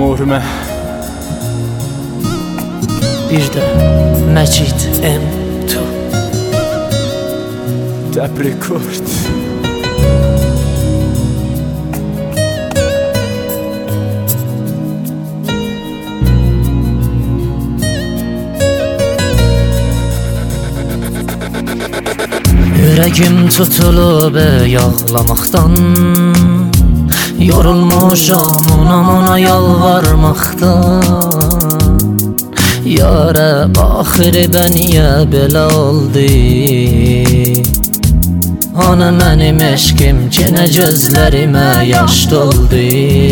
Mormə Bir də Məcid M2 Dəbrikord Ürəyim tutulub yağlamaqdan Yorulmuşam ona yalvarmaqdan Yara axirdə niyə belə oldu Ana mənim eşqim yenə gözlərimə yaş doldu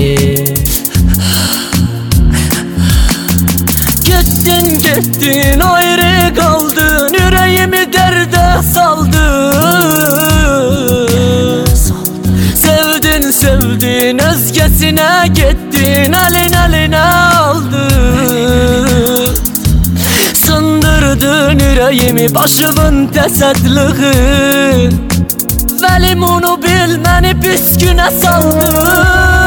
Getdin ayrı qaldın Ürəyimi dərdə saldın Sevdin özgəsinə getdin Əlinə aldın Sındırdın ürəyimi başımın təsədlığı Vəlim onu bil məni pis günə saldın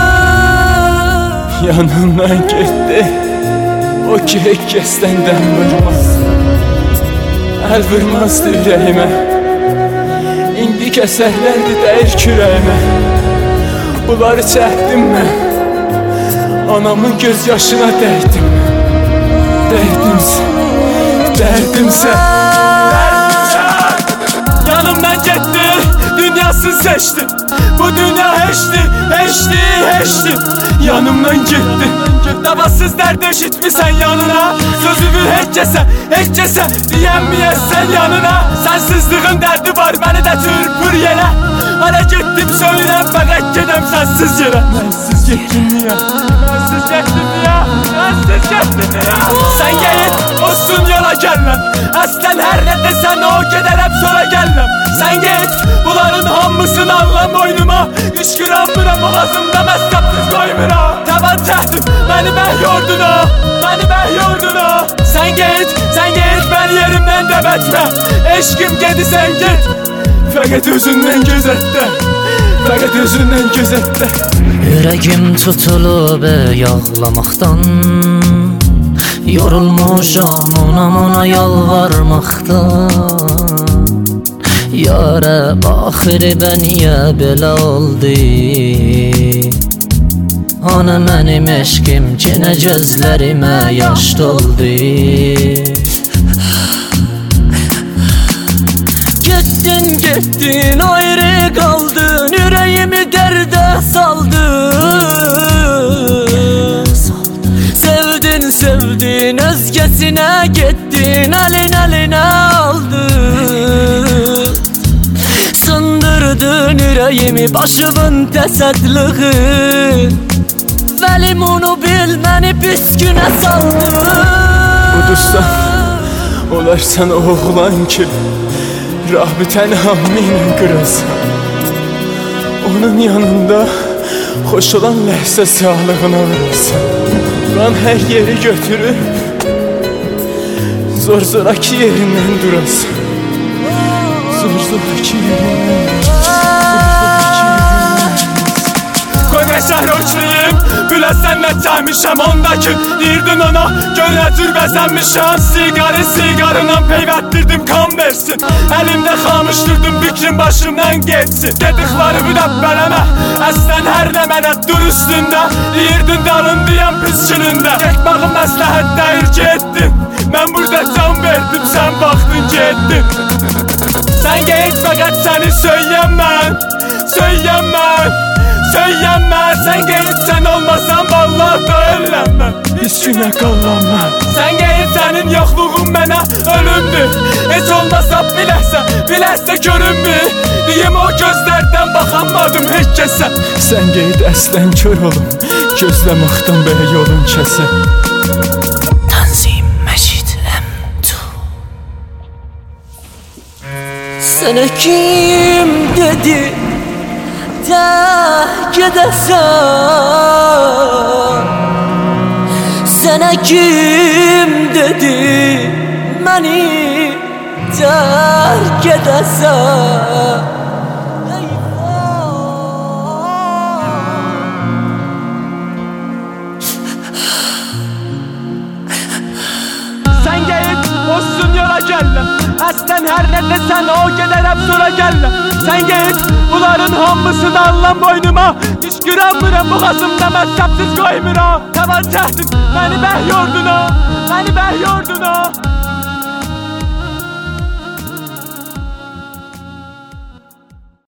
Yanımdan getdi O ki heç kəsdən dəm vurmaz Əl vurmazdı ürəyimə İndi kəsərlərdi dəyir kürəyimə Bunları çəkdim mən Anamın göz yaşına dəydim Dərdimsə Yanımdan getdi Dünyasını seçdim Bu dünya heçdi Yanımdan getdi Davasız dərd eşitmisən yanına Sözümü heç kəsə Deyəmməyəsən yanına Sənsizliğin dərdi var Məni də çırpır yerə Hara getdim söyləyəm Fəqət gedəm sənsiz yerə Mənsiz getdim niyə Sən gəlin olsun yola gəlməm Əslən hər nə desən o gedərəm sonra gəlməm Sən get bunların hamısını anlam boynuma Qışqıramıram boğazımda məskapsız qoymuram Taban çəkdim məni bəh yordun o Sən get məni yerimdən dəbətmə Eşqim gedirsən get Fəqət özündən gözətdə Ürəyim tutulub yağlamaqdan Yorulmuşam ona yalvarmaqdan Yara axirdə niyə belə oldu Ana mənim eşqim yenə gözlərimə yaş doldu Getdin ayrı qaldın Ürəyimi dərdə saldın Sevdin özgəsinə getdin Əlinə aldın Sındırdın ürəyimi başımın təsədlığı Vəlim onu bil məni pis günə saldın Udustan olarsan oğlan ki Rahbitən hamminə qırılsan Onun yanında xoş olan ləhsə sağlığına vurulsan Qan hər yeri götürüb Zor-zoraki yerindən durasın Zor-zoraki yerindən Qoy mən şəhri uçlayım Biləsən nə çəkmişəm ondakı Deyirdin ona görə cürbəzənmişəm Sigarıyla peyvətdirdim kan versin Əlimdə xamışdırdım fikrim başımdan geçsin Dedikləri müdəbbələmə Əslən hər nə mənə dur üstündə Deyirdin dalındıyam pis günündə Getmağım məsləhət deyir ki etdim Mən burada can verdim sən baxdın getdin Sən get fəqət səni söyləyəm Sən gelip sen olmasan vallahi da ölənməm Hiç günə qallanmam Sən gelip sənin yoxluğun mənə ölümdür Heç olmasa biləsə görünmür Deyim o gözlərdən baxamadım heç kəsə Sən gelip əslən kör olum Gözləməkdən belə yolun kəsə Tanzim Məcid M2 Sənə kim dedi terk edəsən Sənə kim dedi məni terk edəsən Əslən hər nə desən o gedərəm sonra gəllə. Sən geyit bunların hamısını allan boynuma. Düşküranmıram boğazımda məzəbsiz qoymuram. Tavan çəkdin məni bəh yorduna, məni bəh yorduna.